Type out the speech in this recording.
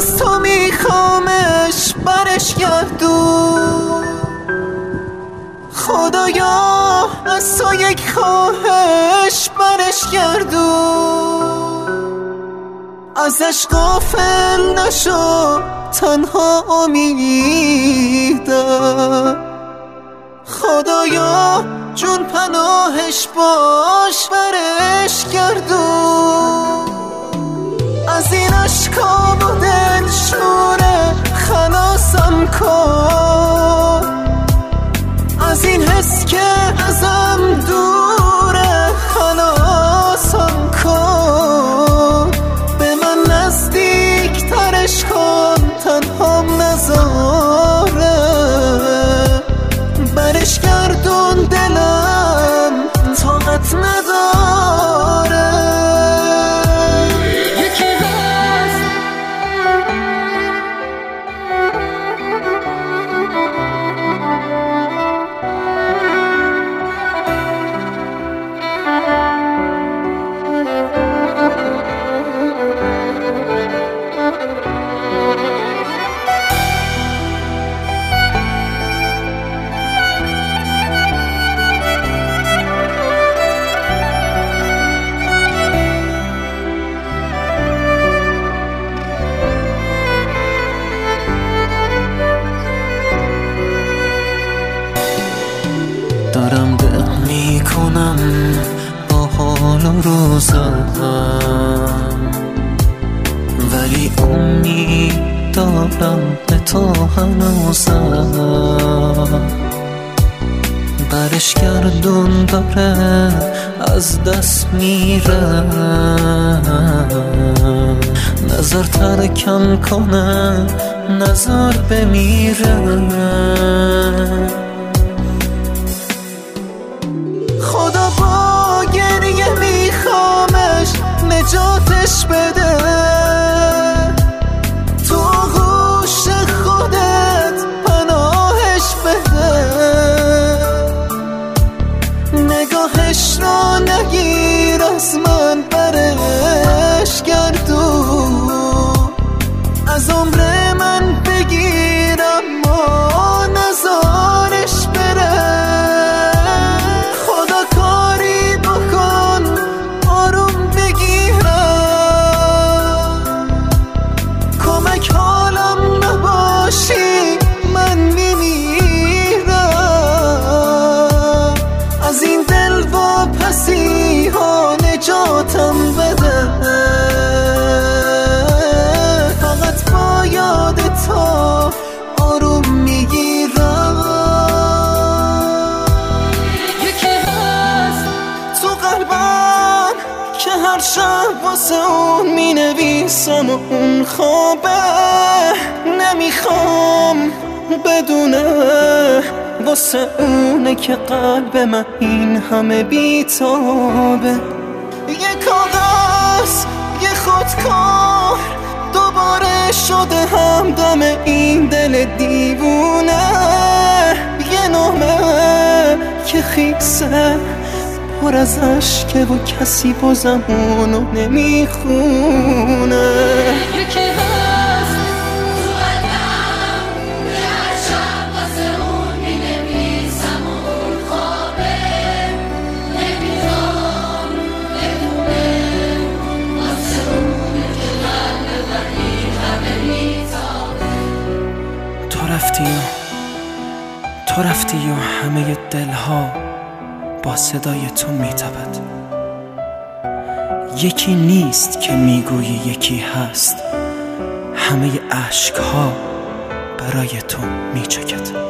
از تو میخوامش برش گردون. خدایا از تو یک خواهش برش گردون. ازش غافل نشو تنها امیدم. خدایا جون پناهش باش برش گردون. از این اشکام و دلشوره خلاصم کن. از این حس که ازم دوره خلاصم کن. به من نزدیک ترش کن تنهام نذاره. برش گردون دلم طاقت نداره. دارم دق میکنم با حال و روزم، ولی امید دارم به تو هنوزم. برش گردون داره از دست میره. نظر ترکم کنه نظر بمیره. خدا با گریه میخوامش نجاتش بده. تو آغوش خودت پناهش بده. نگاهش رو نگیر از من برش گردون. از عمر من بگیر اما نذارش بره. من میمیرم. از این دل واپسی ها نجاتم بده. فقط با یاد تو آروم میگیرم. یکی هست تو قلبم که هر شب واسه اون مینویسم و اون خوابه. نمیخوام بدونه واسه اونه که قلب من این همه بیتابه. یه کاغذ یه خودکار دوباره شده همدم این دل دیوونه. یه نامه که خیسه پر از عشقه و کسی بازم اونو نمیخونه. تو رفتی و همه دلها با صدای تو میتپد. یکی نیست که میگویی یکی هست. همه عشقها برای تو میچکد.